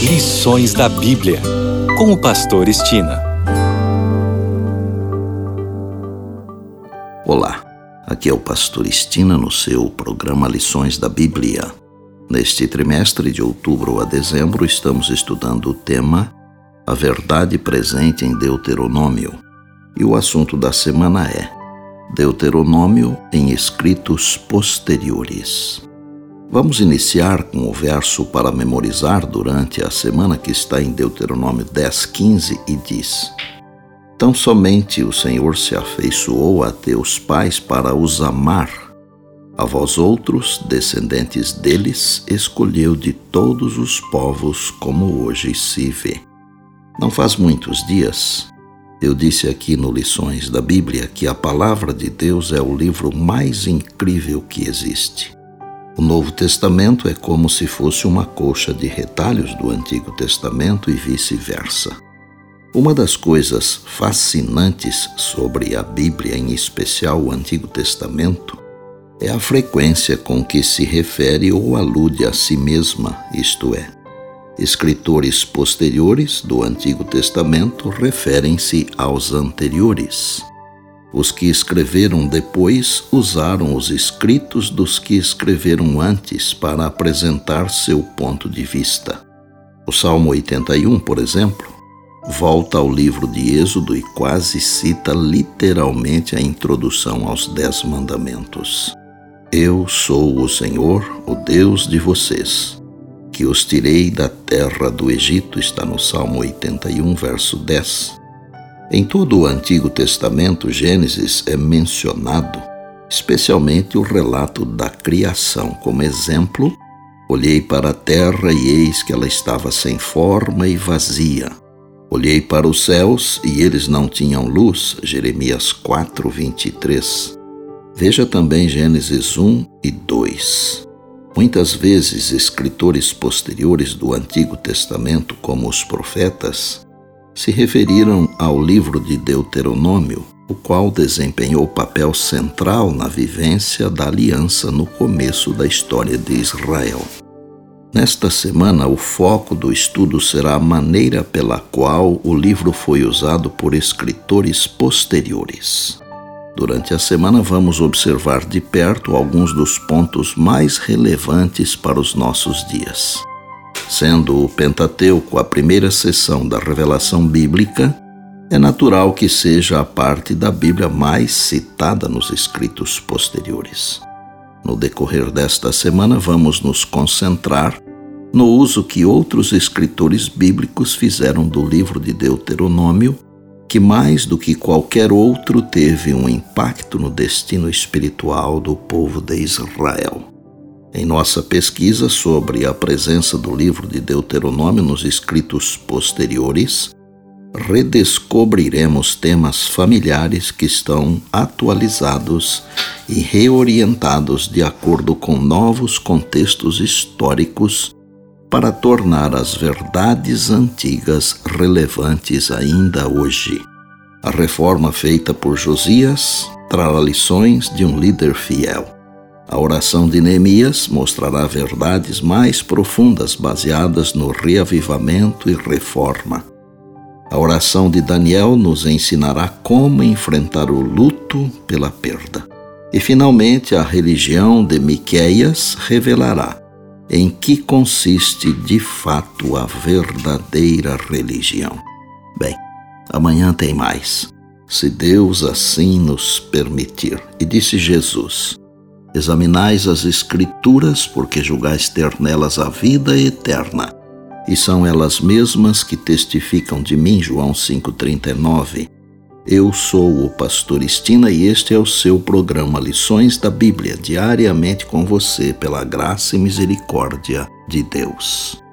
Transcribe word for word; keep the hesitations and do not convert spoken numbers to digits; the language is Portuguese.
Lições da Bíblia, com o pastor Estina. Olá, aqui é o pastor Estina no seu programa Lições da Bíblia. Neste trimestre de outubro a dezembro estamos estudando o tema A Verdade Presente em Deuteronômio. E o assunto da semana é Deuteronômio em escritos posteriores. Vamos iniciar com o verso para memorizar durante a semana que está em Deuteronômio dez, quinze e diz: Tão somente o Senhor se afeiçoou a teus pais para os amar. A vós outros, descendentes deles, escolheu de todos os povos como hoje se vê. Não faz muitos dias, eu disse aqui no Lições da Bíblia que a Palavra de Deus é o livro mais incrível que existe. O Novo Testamento é como se fosse uma colcha de retalhos do Antigo Testamento e vice-versa. Uma das coisas fascinantes sobre a Bíblia, em especial o Antigo Testamento, é a frequência com que se refere ou alude a si mesma, isto é, escritores posteriores do Antigo Testamento referem-se aos anteriores. Os que escreveram depois usaram os escritos dos que escreveram antes para apresentar seu ponto de vista. O Salmo oitenta e um, por exemplo, volta ao livro de Êxodo e quase cita literalmente a introdução aos Dez Mandamentos. Eu sou o Senhor, o Deus de vocês, que os tirei da terra do Egito, está no Salmo oitenta e um, verso dez. Em todo o Antigo Testamento, Gênesis é mencionado, especialmente o relato da criação. Como exemplo, olhei para a terra e eis que ela estava sem forma e vazia. Olhei para os céus e eles não tinham luz. Jeremias quatro, vinte e três. Veja também Gênesis um e dois. Muitas vezes, escritores posteriores do Antigo Testamento, como os profetas, se referiram ao livro de Deuteronômio, o qual desempenhou papel central na vivência da aliança no começo da história de Israel. Nesta semana, o foco do estudo será a maneira pela qual o livro foi usado por escritores posteriores. Durante a semana, vamos observar de perto alguns dos pontos mais relevantes para os nossos dias. Sendo o Pentateuco a primeira seção da revelação bíblica, é natural que seja a parte da Bíblia mais citada nos escritos posteriores. No decorrer desta semana, vamos nos concentrar no uso que outros escritores bíblicos fizeram do livro de Deuteronômio, que mais do que qualquer outro teve um impacto no destino espiritual do povo de Israel. Em nossa pesquisa sobre a presença do livro de Deuteronômio nos escritos posteriores, redescobriremos temas familiares que estão atualizados e reorientados de acordo com novos contextos históricos para tornar as verdades antigas relevantes ainda hoje. A reforma feita por Josias trará lições de um líder fiel. A oração de Neemias mostrará verdades mais profundas baseadas no reavivamento e reforma. A oração de Daniel nos ensinará como enfrentar o luto pela perda. E, finalmente, a religião de Miqueias revelará em que consiste de fato a verdadeira religião. Bem, amanhã tem mais, se Deus assim nos permitir. E disse Jesus: Examinais as Escrituras, porque julgais ter nelas a vida eterna, e são elas mesmas que testificam de mim. João cinco, trinta e nove. Eu sou o pastor Estina e este é o seu programa Lições da Bíblia, diariamente com você, pela graça e misericórdia de Deus.